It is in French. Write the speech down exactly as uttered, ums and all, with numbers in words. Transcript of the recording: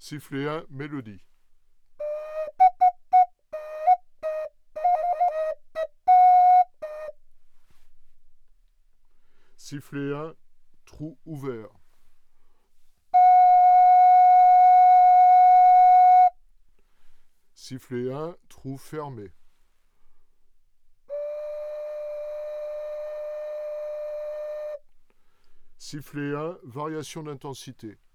Sifflet un, mélodie. Sifflet un, trou ouvert. Sifflet un, trou fermé. Sifflet un, variation d'intensité.